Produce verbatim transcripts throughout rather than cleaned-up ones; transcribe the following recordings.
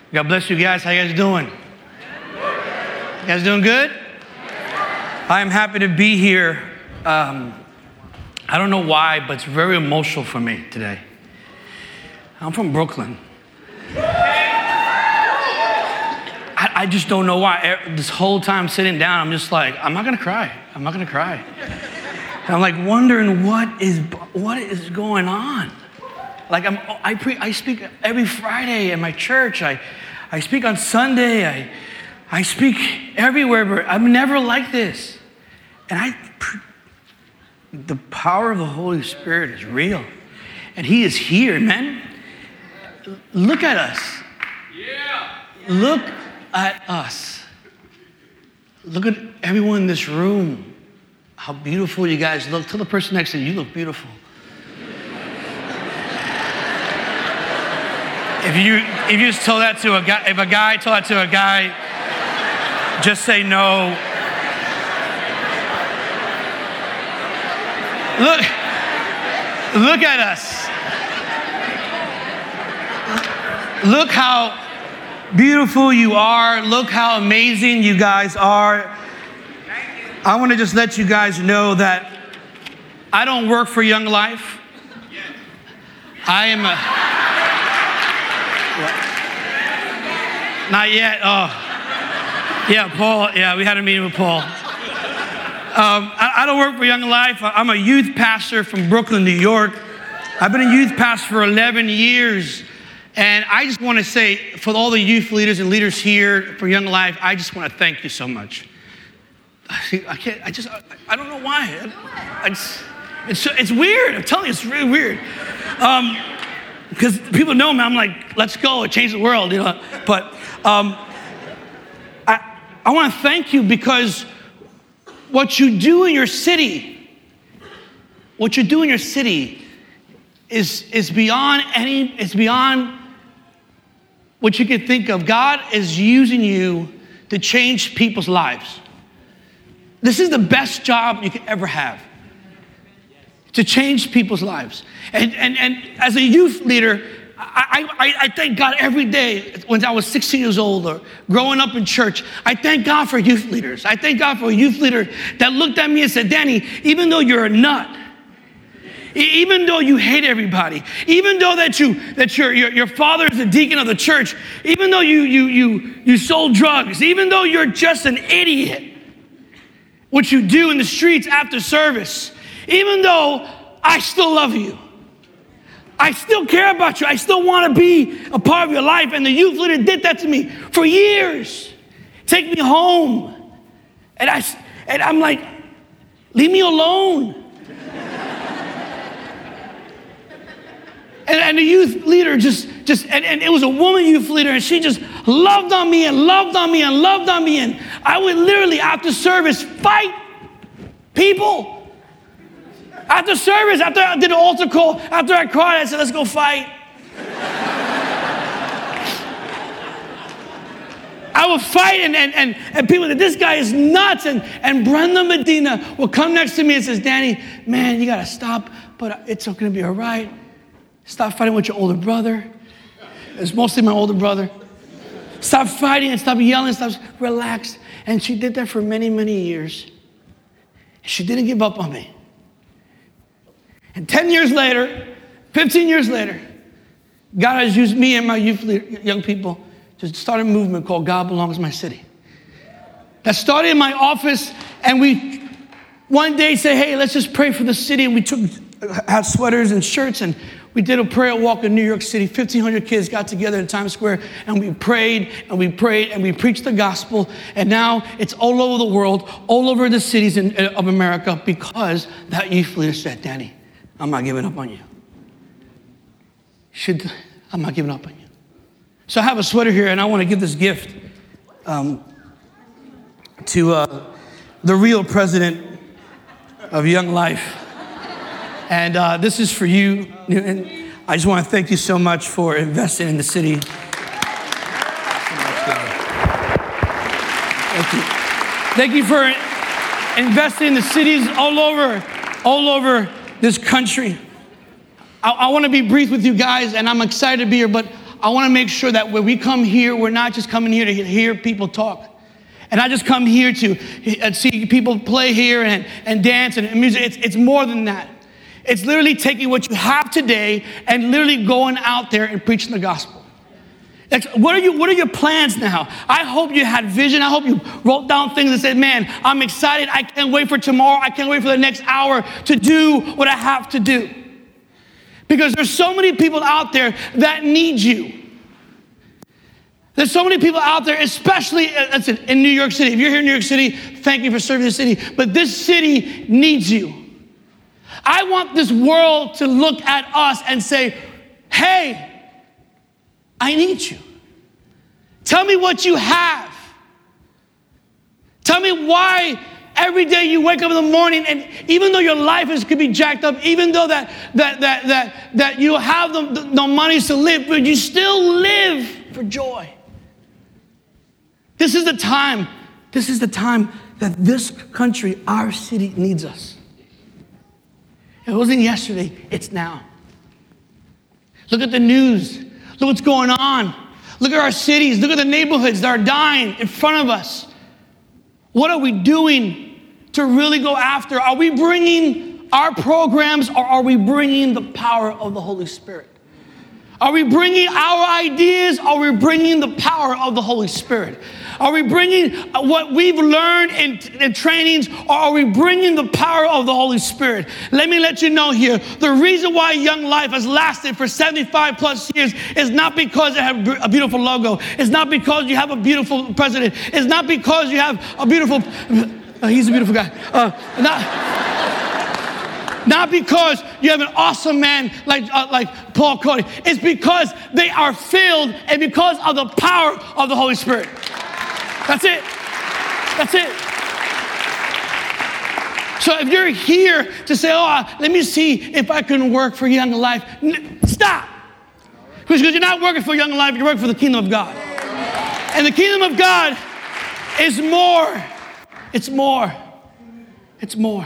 God bless you guys. How you guys doing? You guys doing good? I am happy to be here. Um, I don't know why, but it's very emotional for me today. I'm from Brooklyn. I, I just don't know why. This whole time sitting down, I'm just like, I'm not gonna cry. I'm not gonna cry. And I'm like wondering what is what is going on. Like I'm, I pre, I speak every Friday in my church. I, I speak on Sunday. I, I speak everywhere. But I'm never like this. And I, the power of the Holy Spirit is real, and He is here, man. Look at us. Yeah. Look at us. Look at everyone in this room. How beautiful you guys look. Tell the person next to you, you look beautiful. If you if you just told that to a guy, if a guy told that to a guy, just say no. Look, look at us. Look how beautiful you are. Look how amazing you guys are. I want to just let you guys know that I don't work for Young Life. I am a... Not yet. Oh, yeah, Paul. Yeah, we had a meeting with Paul. Um, I, I don't work for Young Life. I'm a youth pastor from Brooklyn, New York. I've been a youth pastor for eleven years. And I just want to say, for all the youth leaders and leaders here for Young Life, I just want to thank you so much. I can't, I just, I, I don't know why. I, I just, it's, it's weird. I'm telling you, it's really weird. Um, Because people know me, I'm like, let's go, change the world, you know. But um, I, I want to thank you because what you do in your city, what you do in your city is, is beyond any, it's beyond what you can think of. God is using you to change people's lives. This is the best job you could ever have. To change people's lives. And, and, and as a youth leader, I, I, I thank God every day when I was sixteen years old or growing up in church. I thank God for youth leaders. I thank God for a youth leader that looked at me and said, Danny, even though you're a nut, even though you hate everybody, even though that you that your, your, your father is a deacon of the church, even though you, you, you, you sold drugs, even though you're just an idiot, what you do in the streets after service, even though I still love you, I still care about you, I still want to be a part of your life. And the youth leader did that to me for years. Take me home. And, I, and I'm like, leave me alone. and, and the youth leader just, just and, and it was a woman youth leader, and she just loved on me and loved on me and loved on me. And I would literally, after service, fight people. After service, after I did an altar call, after I cried, I said, let's go fight. I would fight, and, and, and, and people said, this guy is nuts. And, and Brenda Medina will come next to me and says, Danny, man, you got to stop, but it's going to be all right. Stop fighting with your older brother. It's mostly my older brother. Stop fighting and stop yelling, stop, relax. And she did that for many, many years. She didn't give up on me. And ten years later, fifteen years later, God has used me and my youth leader, young people to start a movement called God Belongs My City. That started in my office, and we one day said, hey, let's just pray for the city. And we took, had sweaters and shirts, and we did a prayer walk in New York City. fifteen hundred kids got together in Times Square, and we prayed, and we prayed, and we preached the gospel. And now it's all over the world, all over the cities in, of America, because that youth leader said, Danny, I'm not giving up on you. Should, I'm not giving up on you. So I have a sweater here, and I want to give this gift um, to uh, the real president of Young Life. And uh, this is for you. And I just want to thank you so much for investing in the city. Thank you. Thank you for investing in the cities all over, all over this country. I, I want to be brief with you guys, and I'm excited to be here, but I want to make sure that when we come here, we're not just coming here to hear people talk. And I just come here to see people play here and, and dance and music. It's, it's more than that. It's literally taking what you have today and literally going out there and preaching the gospel. Like, what are you? What are your plans now? I hope you had vision. I hope you wrote down things and said, man, I'm excited. I can't wait for tomorrow. I can't wait for the next hour to do what I have to do. Because there's so many people out there that need you. There's so many people out there, especially listen, in New York City. If you're here in New York City, thank you for serving the city. But this city needs you. I want this world to look at us and say, hey, I need you. Tell me what you have. Tell me why every day you wake up in the morning, and even though your life is could be jacked up, even though that that that that that you have the, no money to live, but you still live for joy. This is the time. This is the time that this country, our city, needs us. It wasn't yesterday. It's now. Look at the news. Look what's going on. Look at our cities. Look at the neighborhoods that are dying in front of us. What are we doing to really go after? Are we bringing our programs, or are we bringing the power of the Holy Spirit? Are we bringing our ideas? Or are we bringing the power of the Holy Spirit? Are we bringing what we've learned in, in trainings, or are we bringing the power of the Holy Spirit? Let me let you know here, the reason why Young Life has lasted for seventy-five plus years is not because it has a beautiful logo. It's not because you have a beautiful president. It's not because you have a beautiful, uh, he's a beautiful guy. Uh, not, not because you have an awesome man like, uh, like Paul Cody. It's because they are filled and because of the power of the Holy Spirit. That's it. That's it. So if you're here to say, oh, let me see if I can work for Young Life, stop. Because you're not working for Young Life, you're working for the kingdom of God. And the kingdom of God is more. It's more. It's more.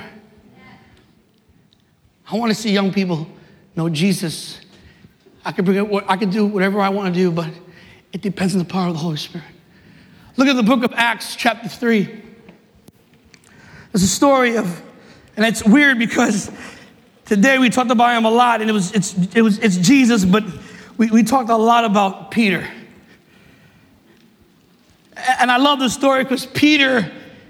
I want to see young people know Jesus. I can bring it, I can do whatever I want to do, but it depends on the power of the Holy Spirit. Look at the book of Acts, chapter three. There's a story of, and it's weird because today we talked about him a lot, and it was it's it was it's Jesus, but we, we talked a lot about Peter. And I love this story because Peter,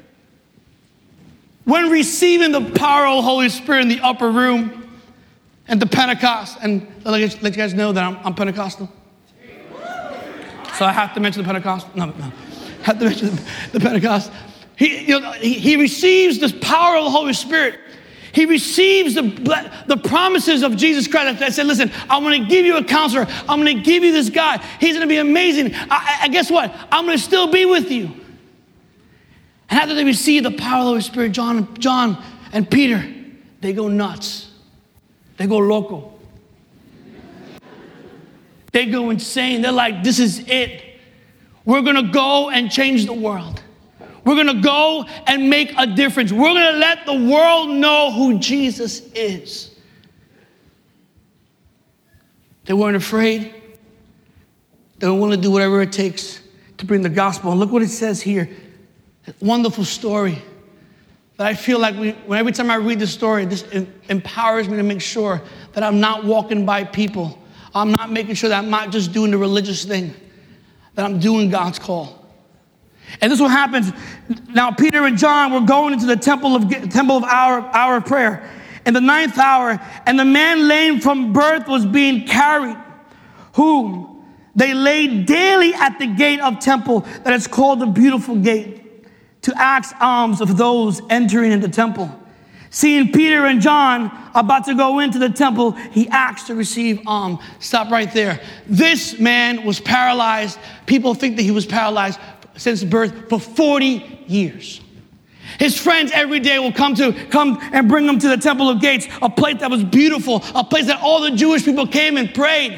when receiving the power of the Holy Spirit in the upper room and the Pentecost, and let you guys know that I'm, I'm Pentecostal. So I have to mention the Pentecost. No, no. Have to mention the Pentecost. He, you know, he, he receives this power of the Holy Spirit. He receives the, the promises of Jesus Christ that said, listen, I'm going to give you a counselor. I'm going to give you this guy. He's going to be amazing. I, I guess what? I'm going to still be with you. And after they receive the power of the Holy Spirit, John, John and Peter, they go nuts. They go loco. They go insane. They're like, this is it. We're going to go and change the world. We're going to go and make a difference. We're going to let the world know who Jesus is. They weren't afraid. They were willing to do whatever it takes to bring the gospel. And look what it says here. That wonderful story that I feel like we, when every time I read this story, this empowers me to make sure that I'm not walking by people. I'm not making sure that I'm not just doing the religious thing, that I'm doing God's call. And this is what happens. Now, Peter and John were going into the temple of temple of hour, hour of prayer in the ninth hour, and the man lame from birth was being carried, whom they laid daily at the gate of temple that is called the Beautiful Gate, to ask alms of those entering into the temple. Seeing Peter and John about to go into the temple, he asked to receive alms. Stop right there. This man was paralyzed. People think that he was paralyzed since birth for forty years. His friends every day will come to come and bring him to the Temple of Gates, a place that was beautiful, a place that all the Jewish people came and prayed.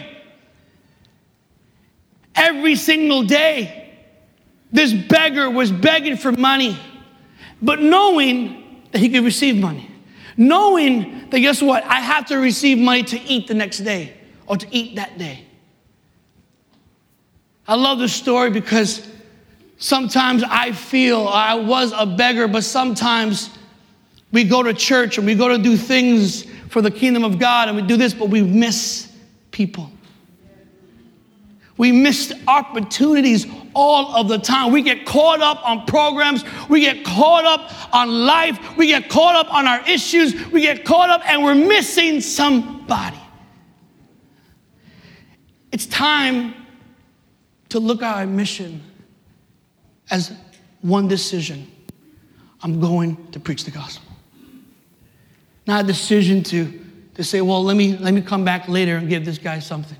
Every single day, this beggar was begging for money, but knowing that he could receive money. Knowing that, guess what? I have to receive money to eat the next day or to eat that day. I love this story because sometimes I feel I was a beggar, but sometimes we go to church and we go to do things for the kingdom of God and we do this, but we miss people. We miss opportunities all of the time. We get caught up on programs. We get caught up on life. We get caught up on our issues. We get caught up and we're missing somebody. It's time to look at our mission as one decision. I'm going to preach the gospel. Not a decision to, to say, well, let me, let me come back later and give this guy something.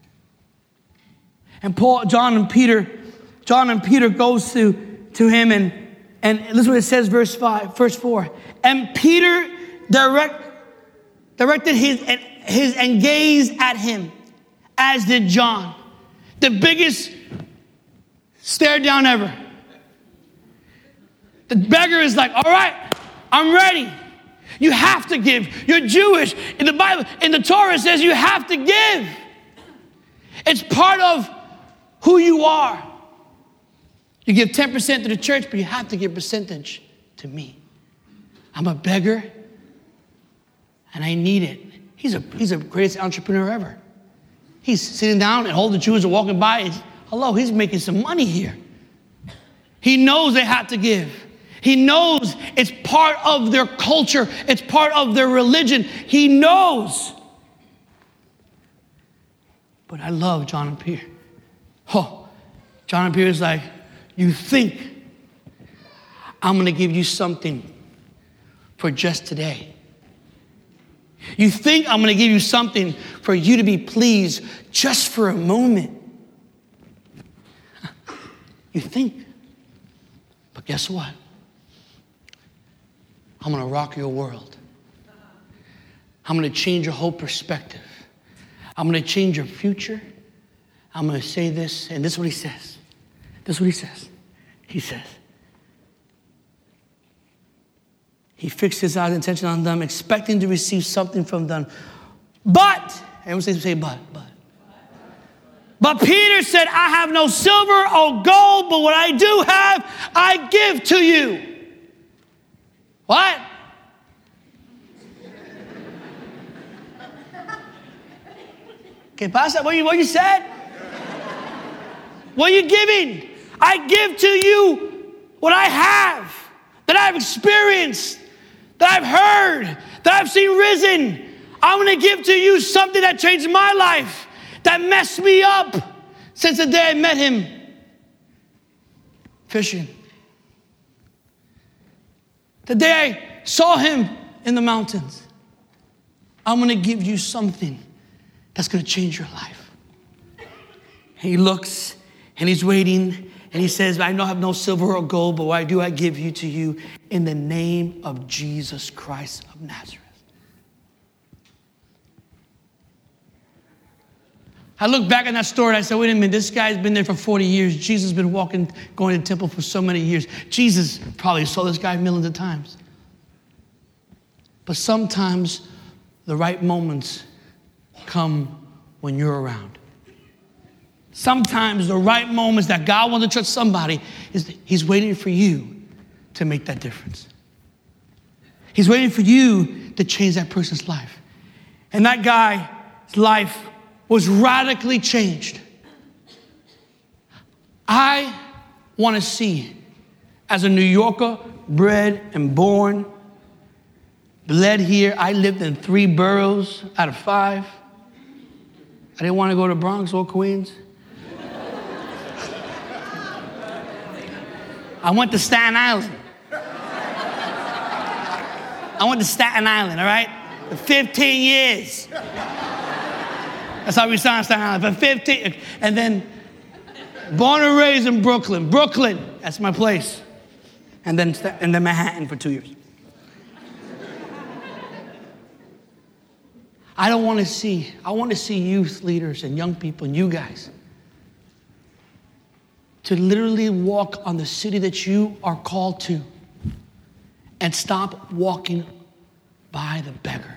And Paul, John and Peter, John and Peter goes to, to him and, and listen to what it says, verse five, verse four. And Peter direct, directed his, his and gazed at him, as did John. The biggest stare down ever. The beggar is like, all right, I'm ready. You have to give. You're Jewish. In the Bible, in the Torah, it says you have to give. It's part of who you are. You give ten percent to the church, but you have to give percentage to me. I'm a beggar, and I need it. He's a he's the greatest entrepreneur ever. He's sitting down, and all the Jews are walking by. And, hello, he's making some money here. He knows they have to give. He knows it's part of their culture. It's part of their religion. He knows. But I love John and Peter. Oh, John and Peter is like, you think I'm going to give you something for just today? You think I'm going to give you something for you to be pleased just for a moment? You think. But guess what? I'm going to rock your world. I'm going to change your whole perspective. I'm going to change your future. I'm going to say this, and this is what he says. This is what he says. He says, he fixed his eyes and attention on them, expecting to receive something from them. But, everyone say, say but, but. But Peter said, I have no silver or gold, but what I do have, I give to you. What? ¿Qué pasa? What you, what you said? What are you giving? I give to you what I have, that I've experienced, that I've heard, that I've seen risen. I'm going to give to you something that changed my life, that messed me up since the day I met him fishing. The day I saw him in the mountains. I'm going to give you something that's going to change your life. And he looks and he's waiting and he says, I don't have no silver or gold, but what I do, I give you to you in the name of Jesus Christ of Nazareth. I look back at that story and I said, wait a minute, this guy's been there for forty years. Jesus has been walking, going to the temple for so many years. Jesus probably saw this guy millions of times. But sometimes the right moments come when you're around. Sometimes the right moments that God wants to touch somebody, is he's waiting for you to make that difference. He's waiting for you to change that person's life. And that guy's life was radically changed. I want to see, as a New Yorker, bred and born, bled here. I lived in three boroughs out of five. I didn't want to go to Bronx or Queens. I went to Staten Island. I went to Staten Island, all right? For fifteen years. That's how we sound, Staten Island. For fifteen, and then born and raised in Brooklyn. Brooklyn, that's my place. And then, and then Manhattan for two years. I don't want to see, I want to see youth leaders and young people and you guys to literally walk on the city that you are called to and stop walking by the beggar.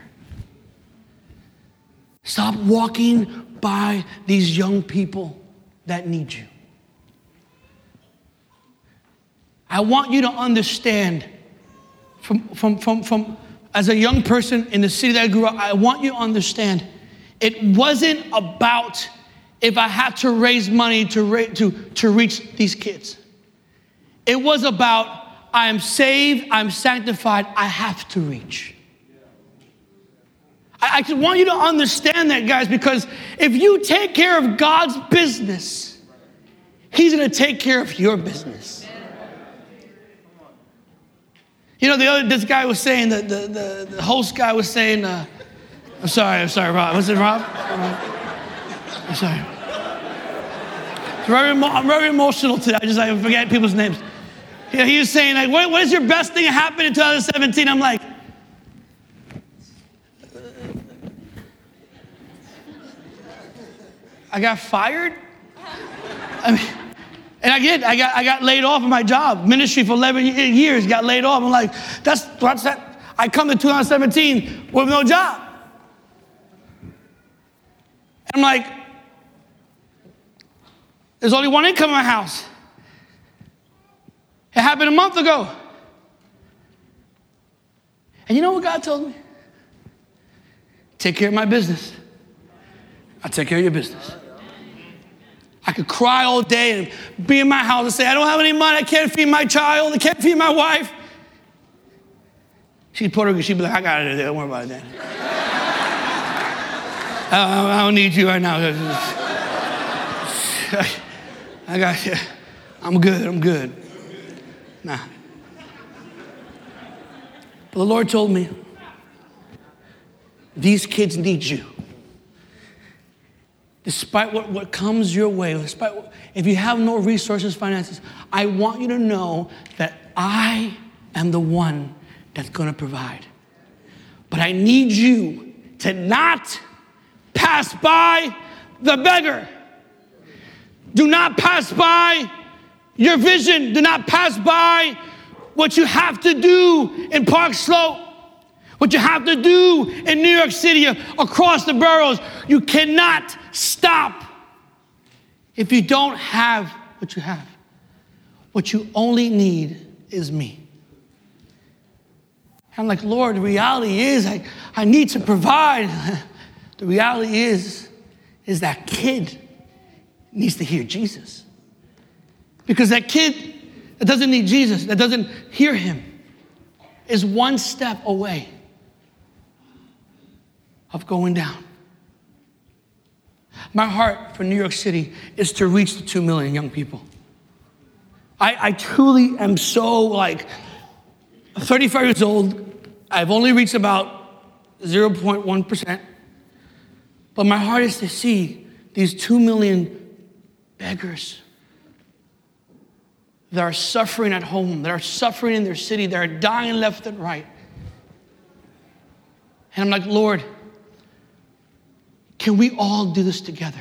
Stop walking by these young people that need you. I want you to understand from, from, from, from as a young person in the city that I grew up, I want you to understand it wasn't about if I had to raise money to, ra- to, to reach these kids. It was about I am saved, I'm sanctified, I have to reach. I, I just want you to understand that, guys, because if you take care of God's business, He's going to take care of your business. You know, the other, this guy was saying, the, the, the, the host guy was saying, uh, I'm sorry, I'm sorry, Rob. Was it Rob? I'm sorry. It's very, I'm very emotional today. I just I forget people's names. You know, he was saying, like, what, what is your best thing that happened in twenty seventeen? I'm like, I got fired? I mean, and I did. I got I got laid off of my job. Ministry for eleven years, got laid off. I'm like, that's what's that? I come to twenty seventeen with no job. I'm like, there's only one income in my house. It happened a month ago. And you know what God told me? Take care of my business. I'll take care of your business. I could cry all day and be in my house and say, I don't have any money. I can't feed my child. I can't feed my wife. She's Puerto Rican. She'd be like, I got it. Don't worry about that. I, I don't need you right now. I got you. I'm good. I'm good. Nah. But the Lord told me, these kids need you. Despite what, what comes your way, despite what, if you have no resources, finances, I want you to know that I am the one that's going to provide. But I need you to not pass by the beggar. Do not pass by your vision. Do not pass by what you have to do in Park Slope, what you have to do in New York City, across the boroughs. You cannot stop if you don't have what you have. What you only need is me. I'm like, Lord, the reality is I, I need to provide. The reality is, is that kid needs to hear Jesus. Because that kid that doesn't need Jesus, that doesn't hear him, is one step away of going down. My heart for New York City is to reach the two million young people. I, I truly am so like, thirty-five years old, I've only reached about zero point one percent. But my heart is to see these two million beggars that are suffering at home, that are suffering in their city, that are dying left and right. And I'm like, Lord, can we all do this together?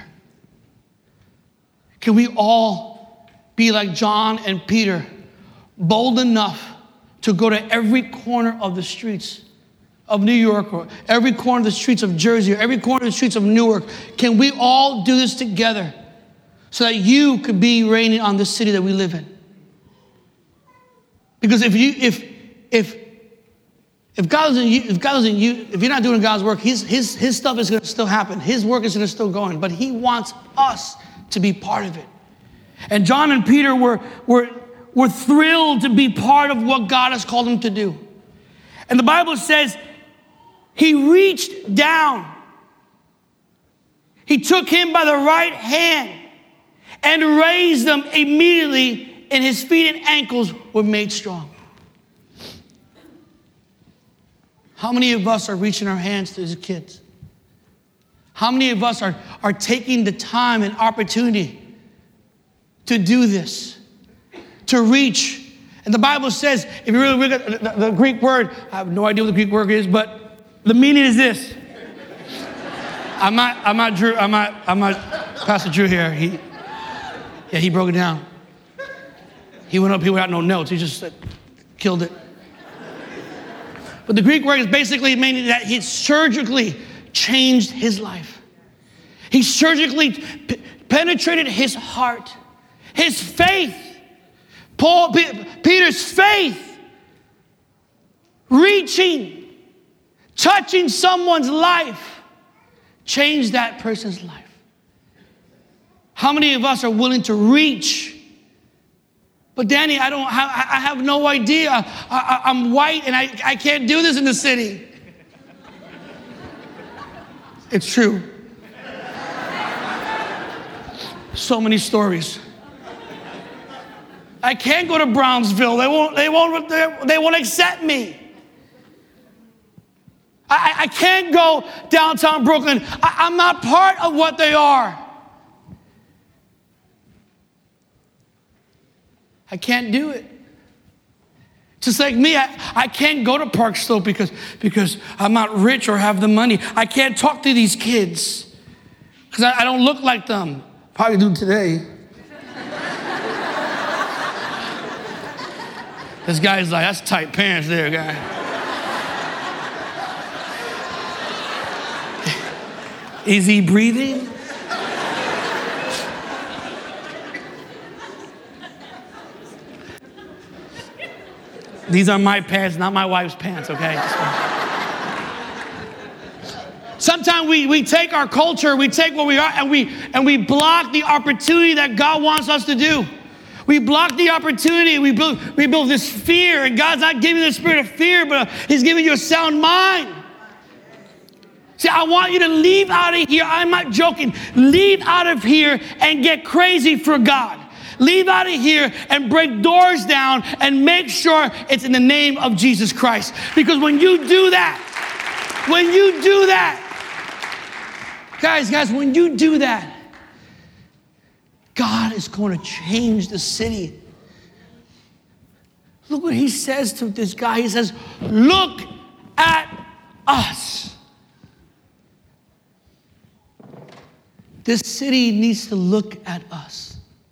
Can we all be like John and Peter, bold enough to go to every corner of the streets of New York, or every corner of the streets of Jersey, or every corner of the streets of Newark? Can we all do this together so that you could be reigning on the city that we live in? Because if you, if, if, if God doesn't, if God doesn't, if you're not doing God's work, his, his, his stuff is going to still happen. His work is going to still go on, but he wants us to be part of it. And John and Peter were, were, were thrilled to be part of what God has called them to do. And the Bible says he reached down. He took him by the right hand and raised them immediately, and his feet and ankles were made strong. How many of us are reaching our hands to these kids? How many of us are, are taking the time and opportunity to do this, to reach? And the Bible says, if you really look at the, the Greek word, I have no idea what the Greek word is, but the meaning is this. I'm not, I'm not Drew, I'm not, I'm not Pastor Drew here. He, yeah, he broke it down. He went up here without no notes. He just said, killed it. But the Greek word is basically meaning that he surgically changed his life. He surgically p- penetrated his heart. His faith Paul, P- Peter's faith, reaching, touching someone's life, changed that person's life. How many of us are willing to reach? But Danny, I don't have, I have no idea. I, I, I'm white and I, I can't do this in the city. It's true. So many stories. I can't go to Brownsville. They won't, they won't, they won't accept me. I, I can't go downtown Brooklyn. I, I'm not part of what they are. I can't do it. Just like me, I, I can't go to Park Slope because, because I'm not rich or have the money. I can't talk to these kids because I, I don't look like them. Probably do today. This guy's like, that's tight pants there, guy. Is he breathing? These are my pants, not my wife's pants, okay? Sometimes we, we take our culture, we take what we are, and we and we block the opportunity that God wants us to do. We block the opportunity. We build, we build this fear, and God's not giving you the spirit of fear, but He's giving you a sound mind. See, I want you to leave out of here. I'm not joking. Leave out of here and get crazy for God. Leave out of here and break doors down and make sure it's in the name of Jesus Christ. Because when you do that, when you do that, guys, guys, when you do that, God is going to change the city. Look what He says to this guy. He says, look at us. This city needs to look at us.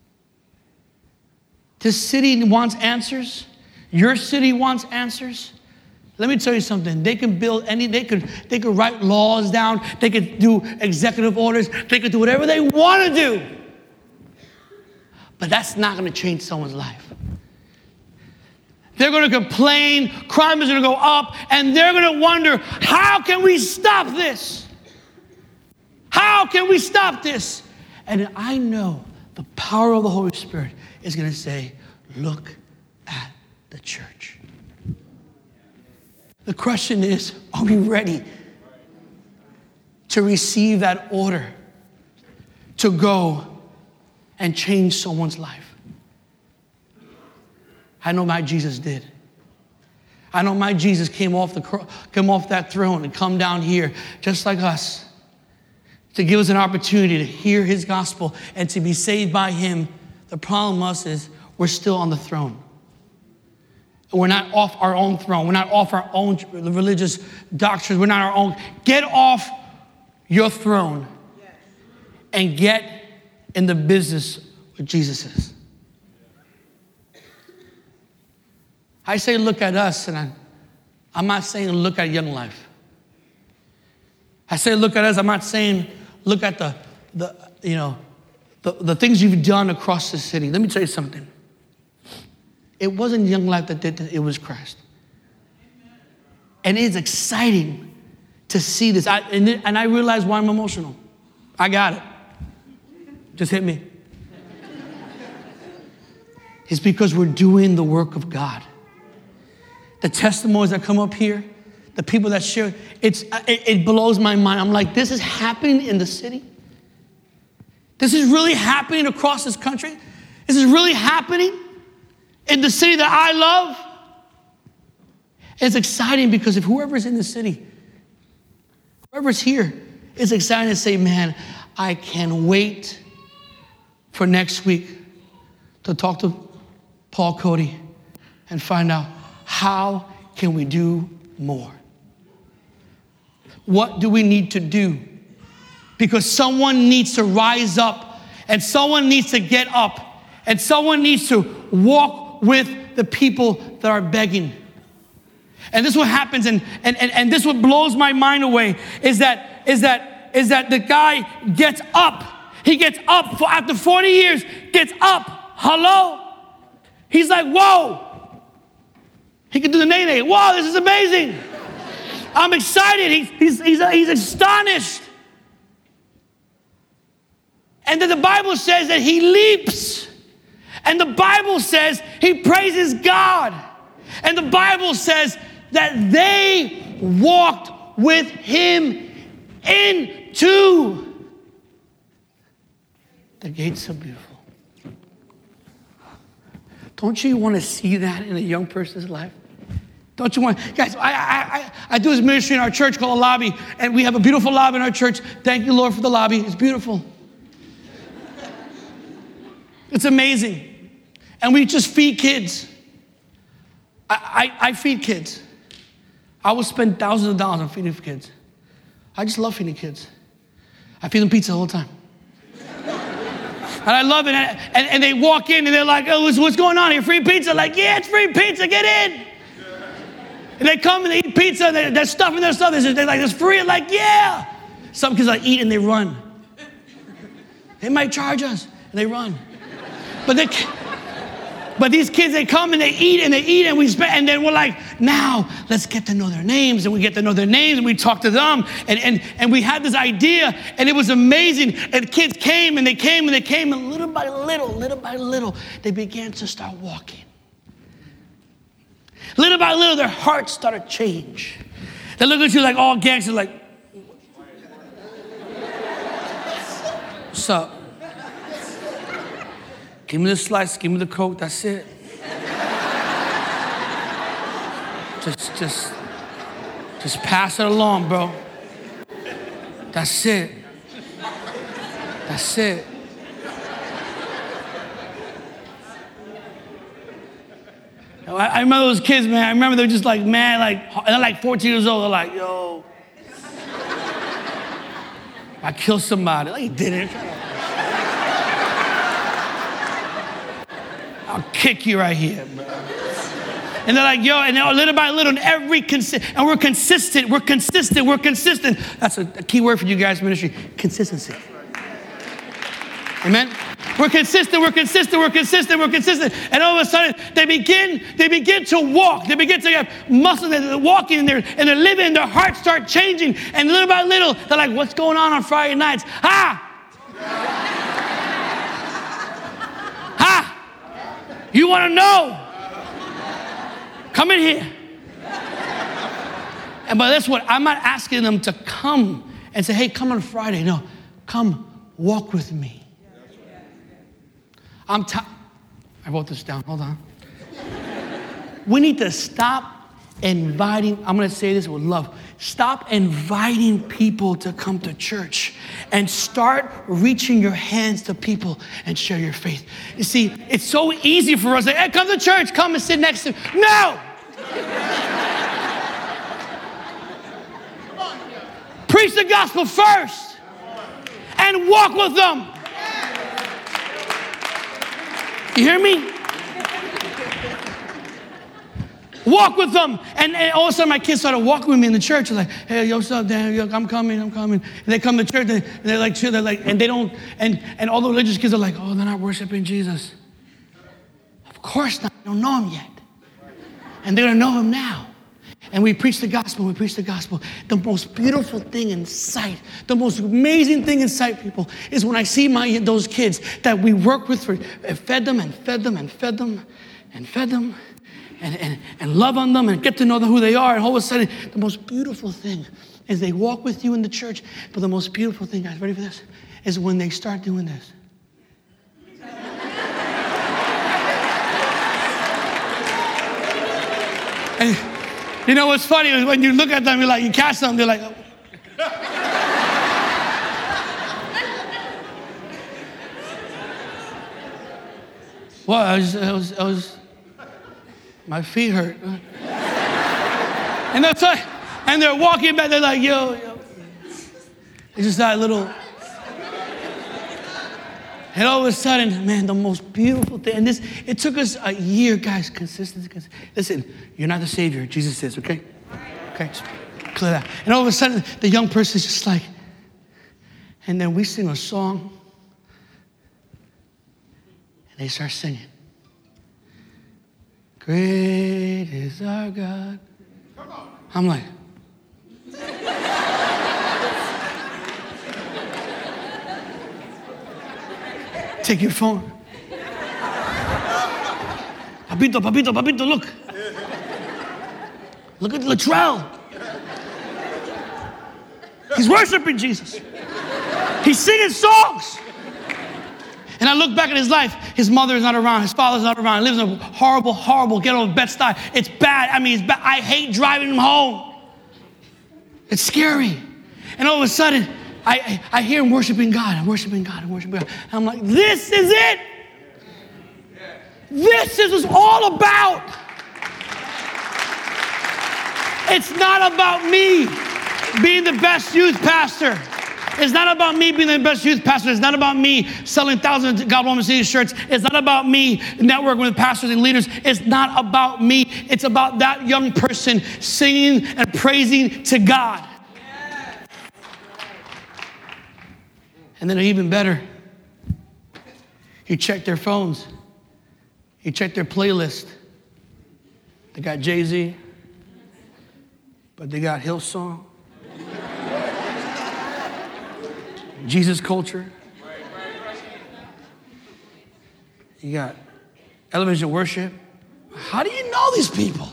This city wants answers. Your city wants answers. Let me tell you something. They can build any, they could, they could write laws down. They could do executive orders. They could do whatever they want to do. But that's not going to change someone's life. They're going to complain. Crime is going to go up. And they're going to wonder, how can we stop this? How can we stop this? And I know the power of the Holy Spirit is going to say, look at the church. The question is, are we ready to receive that order to go and change someone's life? I know my Jesus did. I know my Jesus came off the came off that throne and come down here just like us to give us an opportunity to hear His gospel and to be saved by Him. The problem with us is we're still on the throne. We're not off our own throne. We're not off our own religious doctrines. We're not our own. Get off your throne and get in the business where Jesus is. I say look at us, and I, I'm not saying look at Young Life. I say look at us. I'm not saying look at the, the you know, The, the things you've done across the city. Let me tell you something. It wasn't Young Life that did this, it was Christ. And it's exciting to see this. I, and, it, and I realize why I'm emotional. I got it. Just hit me. It's because we're doing the work of God. The testimonies that come up here, the people that share, it's, it, it blows my mind. I'm like, this is happening in the city? This is really happening across this country? This is really happening in the city that I love? It's exciting because if whoever's in the city, whoever's here, it's exciting to say, man, I can't wait for next week to talk to Paul Cody and find out how can we do more? What do we need to do? Because someone needs to rise up and someone needs to get up and someone needs to walk with the people that are begging. And this is what happens, and, and, and, and this is what blows my mind away, is that, is that, is that the guy gets up. He gets up for, after forty years, gets up. Hello? He's like, whoa. He can do the nay-nay. Whoa, this is amazing. I'm excited. He, he's, he's, he's astonished. And then the Bible says that he leaps. And the Bible says he praises God. And the Bible says that they walked with him into the gates of beautiful. Don't you want to see that in a young person's life? Don't you want, guys, I, I, I, I do this ministry in our church called a lobby, and we have a beautiful lobby in our church. Thank you, Lord, for the lobby. It's beautiful. It's amazing. And we just feed kids. I, I, I feed kids. I will spend thousands of dollars on feeding kids. I just love feeding kids. I feed them pizza all the time. And I love it. And, and, and they walk in and they're like, oh, what's, what's going on here? Free pizza? Like, yeah, it's free pizza. Get in. And they come and they eat pizza and they're, they're stuffing their stuff. They're like, it's free. I'm like, yeah. Some kids like eat and they run. They might charge us. And they run. But they But these kids, they come and they eat and they eat and we spend, and then we're like, now let's get to know their names. And we get to know their names and we talk to them. And, and, and we had this idea and it was amazing. And kids came and they came and they came and little by little, little by little, they began to start walking. Little by little, their hearts started to change. They look at you like all gangsters, like, what's up? Give me the slice, give me the Coke, that's it. just, just, just pass it along, bro. That's it. That's it. I, I remember those kids, man. I remember they were just like, man, like, they're like fourteen years old. They're like, yo, I killed somebody. Like, he didn't. I'll kick you right here, bro. And they're like, yo, and then little by little, and every consi- and we're consistent, we're consistent, we're consistent. That's a, a key word for you guys, ministry, consistency. Amen? We're consistent, we're consistent, we're consistent, we're consistent. And all of a sudden, they begin, they begin to walk. They begin to have muscle, they're walking, and they're, and they're living, and their hearts start changing. And little by little, they're like, what's going on on Friday nights? Ha! Ha! You want to know? Come in here. And but that's what, I'm not asking them to come and say, hey, come on Friday. No, come walk with me. I'm t- I wrote this down, hold on. We need to stop inviting, I'm going to say this with love. Stop inviting people to come to church and start reaching your hands to people and share your faith. You see, it's so easy for us to say, hey, come to church, come and sit next to me. No! Preach the gospel first and walk with them. You hear me? Walk with them. And, and all of a sudden, my kids started walking with me in the church. They're like, hey, yo, what's up, Dan? Yo, I'm coming, I'm coming. And they come to church, and they're like, they're like, and they don't, and, and all the religious kids are like, oh, they're not worshiping Jesus. Of course not. They don't know him yet. And they're going to know him now. And we preach the gospel, we preach the gospel. The most beautiful thing in sight, the most amazing thing in sight, people, is when I see my those kids that we work with, for, fed them and fed them and fed them and fed them and, and, and love on them and get to know who they are. And all of a sudden, the most beautiful thing is they walk with you in the church. But the most beautiful thing, guys, ready for this, is when they start doing this. And, you know what's funny is when you look at them, you're like, you catch them, they're like, oh. Well, I was, I was, I was, my feet hurt. And that's like, and they're walking back, they're like, yo, yo. It's just that little, and all of a sudden, man, the most beautiful thing, and this, it took us a year, guys, consistency. Listen, you're not the Savior, Jesus is, okay? Okay, just clear that. And all of a sudden, the young person is just like, and then we sing a song, and they start singing. Great is our God. I'm like, take your phone. Papito, papito, papito, look. Look at Latrell. He's worshiping Jesus. He's singing songs. And I look back at his life. His mother is not around. His father's not around. He lives in a horrible, horrible ghetto of Bed-Stuy. It's bad. I mean, it's bad. I hate driving him home. It's scary. And all of a sudden, I, I, I hear him worshiping God. I'm worshiping God. I'm worshiping God. And I'm like, this is it. This is what it's all about. It's not about me being the best youth pastor. It's not about me being the best youth pastor. It's not about me selling thousands of God Woman City shirts. It's not about me networking with pastors and leaders. It's not about me. It's about that young person singing and praising to God. And then even better, you check their phones. You check their playlist. They got Jay-Z, but they got Hillsong, Jesus Culture. You got Elevation Worship. How do you know these people?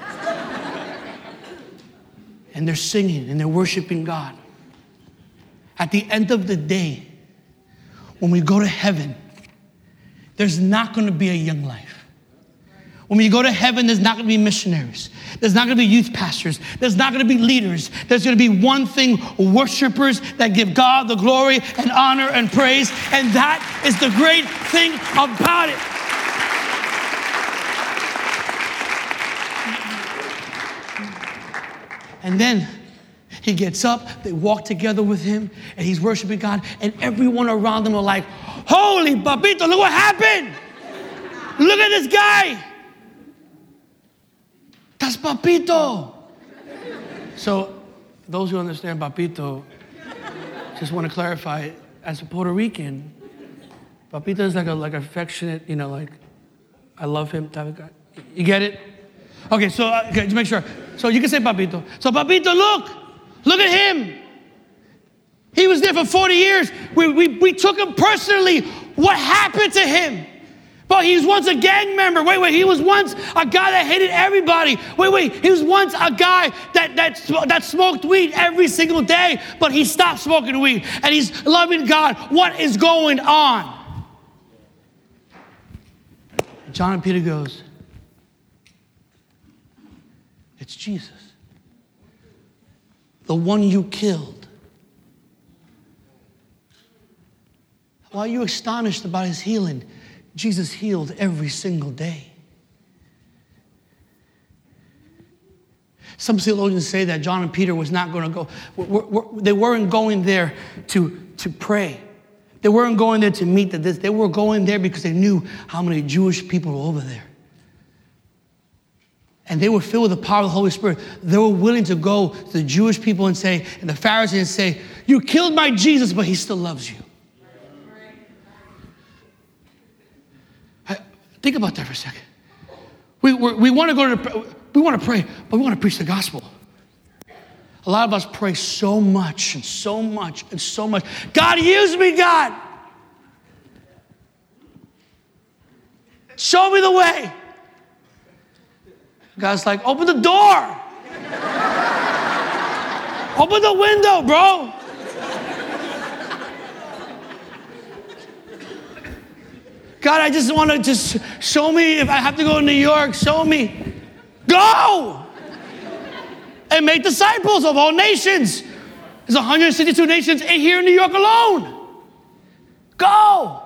And they're singing and they're worshiping God. At the end of the day, when we go to heaven, there's not going to be a Young Life. When we go to heaven, there's not going to be missionaries. There's not going to be youth pastors. There's not going to be leaders. There's going to be one thing, worshipers that give God the glory and honor and praise. And that is the great thing about it. And then he gets up, they walk together with him, and he's worshiping God, and everyone around them are like, holy papito, look what happened. Look at this guy. That's Papito. So those who understand Papito, just want to clarify, as a Puerto Rican, Papito is like a like affectionate, you know, like, I love him type of guy. You get it? Okay, so uh, okay, to make sure. So you can say Papito. So Papito, look. Look at him. He was there for forty years. We, we, we took him personally. What happened to him? But he was once a gang member. Wait, wait. He was once a guy that hated everybody. Wait, wait. He was once a guy that, that, that smoked weed every single day, but he stopped smoking weed, and he's loving God. What is going on? John and Peter goes, it's Jesus. The one you killed. Why are you astonished about his healing? Jesus healed every single day. Some theologians say that John and Peter was not going to go. We're, we're, they weren't going there to, to pray. They weren't going there to meet the this. They were going there because they knew how many Jewish people were over there. And they were filled with the power of the Holy Spirit. They were willing to go to the Jewish people and say, and the Pharisees and say, you killed my Jesus, but he still loves you. I, think about that for a second. We, we, we want to go to, we want to pray, but we want to preach the gospel. A lot of us pray so much and so much and so much. God, use me, God. Show me the way. God's like, open the door. Open the window, bro. God, I just want to just show me if I have to go to New York, show me. Go! And make disciples of all nations. There's one hundred sixty-two nations here in New York alone. Go!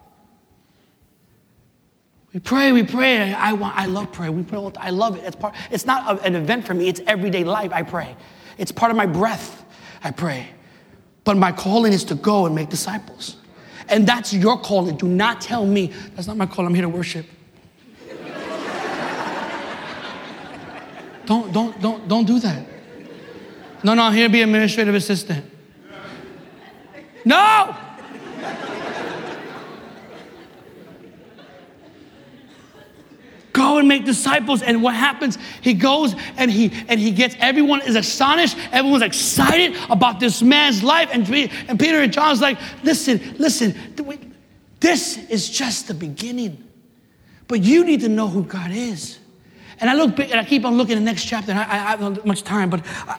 We pray, we pray. I want, I love prayer. We pray all the time. I love it. It's part. It's not an event for me. It's everyday life. I pray. It's part of my breath. I pray. But my calling is to go and make disciples. And that's your calling. Do not tell me that's not my call. I'm here to worship. don't, don't, don't, don't do that. No, no, I'm here to be administrative assistant. No. Go. Go and make disciples. And what happens? He goes and he and he gets, everyone is astonished. Everyone's excited about this man's life. And, and Peter and John's like, listen, listen, this is just the beginning. But you need to know who God is. And I look, and I keep on looking at the next chapter, and I, I, I don't have much time, but I,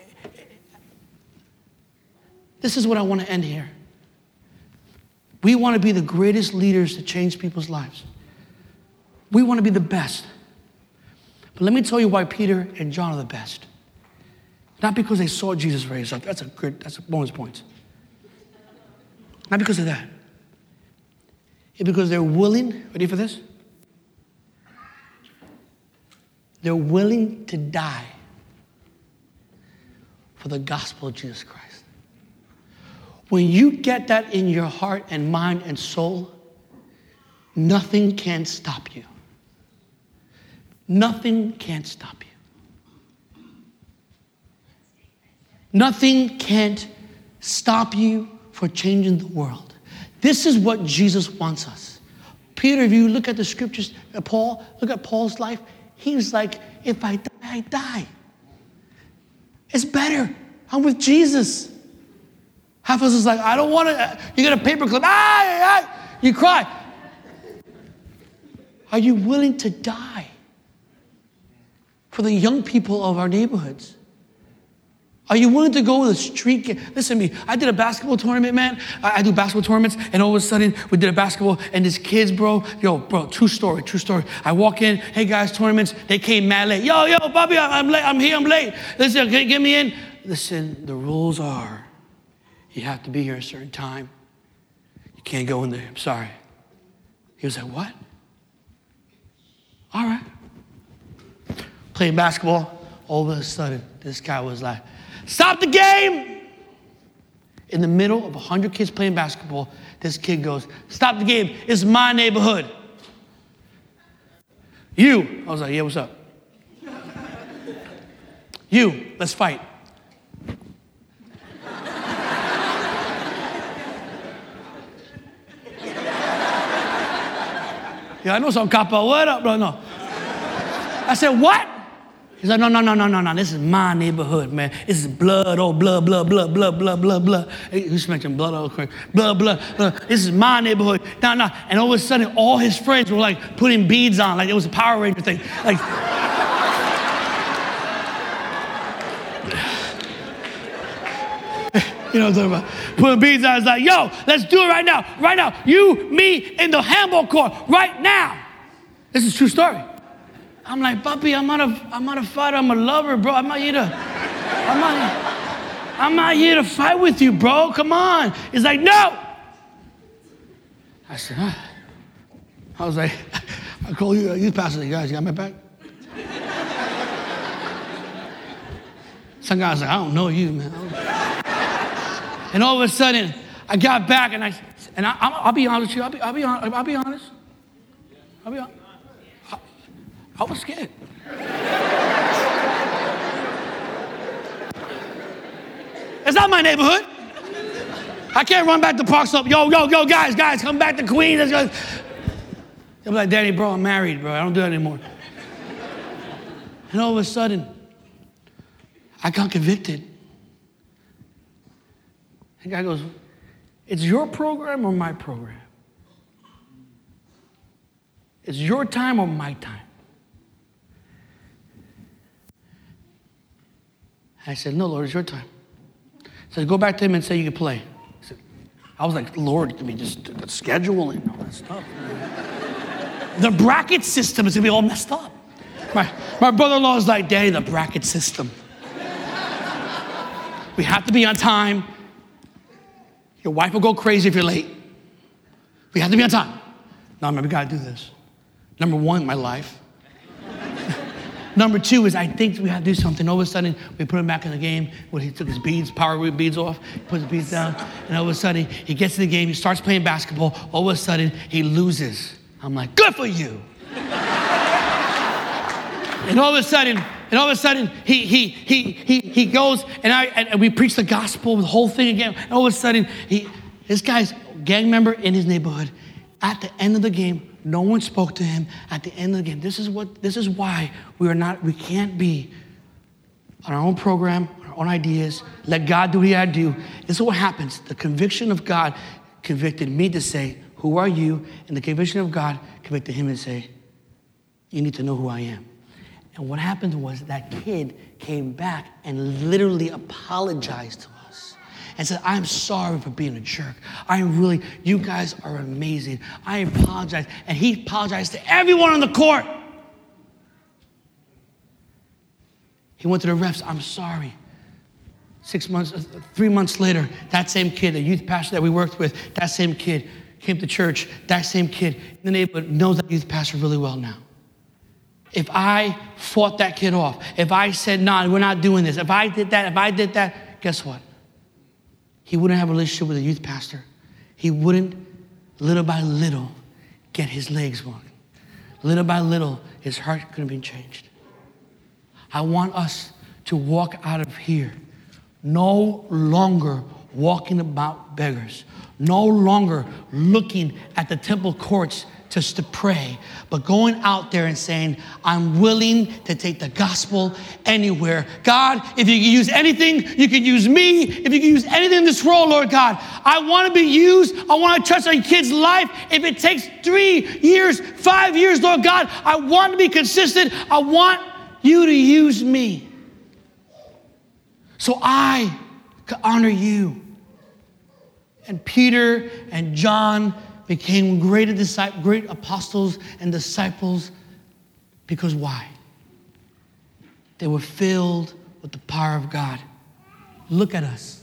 this is what I want to end here. We want to be the greatest leaders to change people's lives. We want to be the best. But let me tell you why Peter and John are the best. Not because they saw Jesus raised up. That's a good, that's a bonus point. Not because of that. It's because they're willing, ready for this? They're willing to die for the gospel of Jesus Christ. When you get that in your heart and mind and soul, nothing can stop you. Nothing can stop you. Nothing can't stop you for changing the world. This is what Jesus wants us. Peter, if you look at the scriptures, uh, Paul, look at Paul's life. He's like, if I die, I die. It's better. I'm with Jesus. Half of us is like, I don't want to. You get a paperclip. Ah, ah, you cry. Are you willing to die for the young people of our neighborhoods? Are you willing to go to the street game? Listen to me. I did a basketball tournament, man. I, I do basketball tournaments, and all of a sudden, we did a basketball, and these kids, bro, yo, bro, true story, true story. I walk in, hey, guys, tournaments. They came mad late. Yo, yo, Bobby, I'm late. I'm here, I'm late. Listen, can you get me in? Listen, the rules are you have to be here at a certain time. You can't go in there. I'm sorry. He was like, what? All right. Playing basketball. All of a sudden, this guy was like, stop the game. In the middle of a hundred kids playing basketball, this kid goes, stop the game. It's my neighborhood. You. I was like, yeah, what's up? You, let's fight. Yeah, I know some copper. What up, bro? No. I said, what? He's like, no, no, no, no, no, no. This is my neighborhood, man. This is blood, oh, blood, blood, blood, blood, blood, blood, blood. He's mentioning blood, oh, crap. Blood, blood, blood. This is my neighborhood. No, no. And all of a sudden, all his friends were like putting beads on, like it was a Power Ranger thing. Like, you know what I'm talking about? Putting beads on. It's like, yo, let's do it right now. Right now. You, me, in the handball court. Right now. This is a true story. I'm like, Papi, I'm not a, I'm not a fighter. I'm a lover, bro. I'm not here to, I'm not, I'm not here to fight with you, bro. Come on. He's like, no. I said, huh? I was like, I call you, you pastor, you guys, you got my back? Some guy's like, I don't know you, man. And all of a sudden, I got back, and I, and I, I'll, I'll be honest with you. I'll be, I'll be, I'll be honest. I'll be honest. I, I was scared. It's not my neighborhood. I can't run back to Park Slope. Yo, yo, yo, guys, guys, come back to Queens. Let's go. They'll be like, Danny, bro, I'm married, bro. I don't do that anymore. And all of a sudden, I got convicted. The guy goes, it's your program or my program? It's your time or my time? I said, no, Lord, it's your time. He said, go back to him and say you can play. I said, I was like, Lord, I mean, just the schedule and all that stuff. The bracket system is going to be all messed up. My, my brother-in-law is like, Daddy, the bracket system. We have to be on time. Your wife will go crazy if you're late. We have to be on time. No, man, we got to do this. Number one, my life. Number two is I think we have to do something. All of a sudden, we put him back in the game when he took his beads, power beads off, put his beads down, and all of a sudden, he gets in the game, he starts playing basketball. All of a sudden, he loses. I'm like, good for you. And all of a sudden, and all of a sudden, he he he he he goes, and I and we preach the gospel, the whole thing again. And all of a sudden, he this guy's gang member in his neighborhood. At the end of the game, No one spoke to him. At the end of the game, this is what. This is why we are not. We can't be on our own program, our own ideas. Let God do what He had to do. This is what happens. The conviction of God convicted me to say, "Who are you?" And the conviction of God convicted him to say, "You need to know who I am." And what happened was that kid came back and literally apologized to us and said, "I'm sorry for being a jerk. I really, you guys are amazing. I apologize." And he apologized to everyone on the court. He went to the refs, "I'm sorry." Six months, three months later, that same kid, the youth pastor that we worked with, that same kid came to church. That same kid in the neighborhood knows that youth pastor really well now. If I fought that kid off, if I said, "Nah, we're not doing this," if I did that, if I did that, guess what? He wouldn't have a relationship with a youth pastor. He wouldn't, little by little, get his legs walking. Little by little, his heart could have been changed. I want us to walk out of here no longer walking about beggars, no longer looking at the temple courts just to pray, but going out there and saying, "I'm willing to take the gospel anywhere. God, if you can use anything, you can use me. If you can use anything in this world, Lord God, I want to be used. I want to touch a kid's life. If it takes three years, five years, Lord God, I want to be consistent. I want you to use me so I could honor you." And Peter and John became great disciples, great apostles and disciples because why? They were filled with the power of God. Look at us.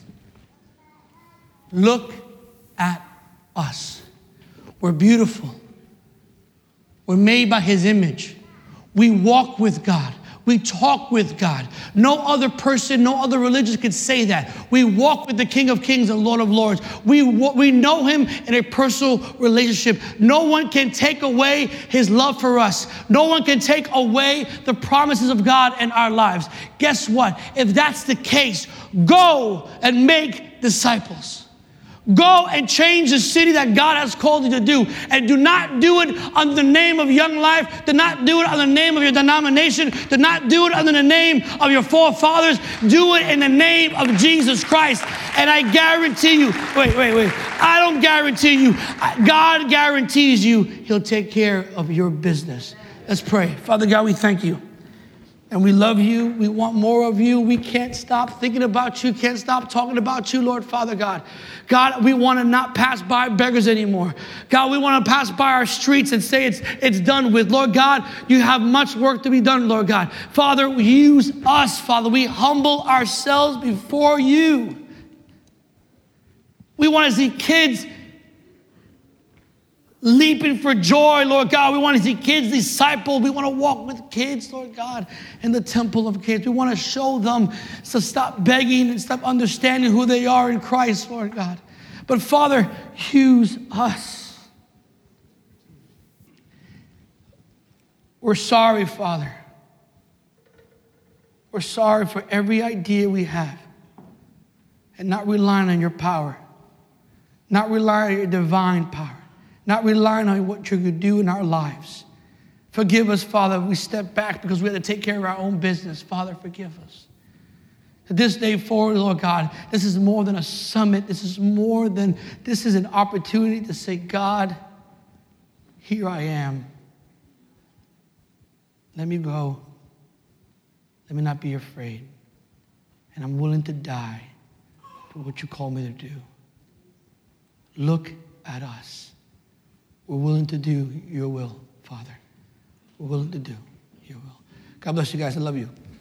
Look at us. We're beautiful. We're made by His image. We walk with God. We talk with God. No other person, no other religion can say that. We walk with the King of Kings and Lord of Lords. We, we know Him in a personal relationship. No one can take away His love for us. No one can take away the promises of God in our lives. Guess what? If that's the case, go and make disciples. Go and change the city that God has called you to do. And do not do it under the name of Young Life. Do not do it under the name of your denomination. Do not do it under the name of your forefathers. Do it in the name of Jesus Christ. And I guarantee you, wait, wait, wait. I don't guarantee you. God guarantees you He'll take care of your business. Let's pray. Father God, we thank you. And we love you. We want more of you. We can't stop thinking about you. Can't stop talking about you, Lord Father God. God, we want to not pass by beggars anymore. God, we want to pass by our streets and say it's, it's done with. Lord God, you have much work to be done, Lord God. Father, use us, Father. We humble ourselves before you. We want to see kids leaping for joy, Lord God. We want to see kids discipled. We want to walk with kids, Lord God, in the temple of kids. We want to show them to stop begging and stop understanding who they are in Christ, Lord God. But Father, use us. We're sorry, Father. We're sorry for every idea we have and not relying on your power, not relying on your divine power. Not relying on what you could do in our lives. Forgive us, Father, if we step back because we had to take care of our own business. Father, forgive us. This day forward, Lord God, this is more than a summit. This is more than, this is an opportunity to say, God, here I am. Let me go. Let me not be afraid. And I'm willing to die for what you call me to do. Look at us. We're willing to do your will, Father. We're willing to do your will. God bless you guys. I love you.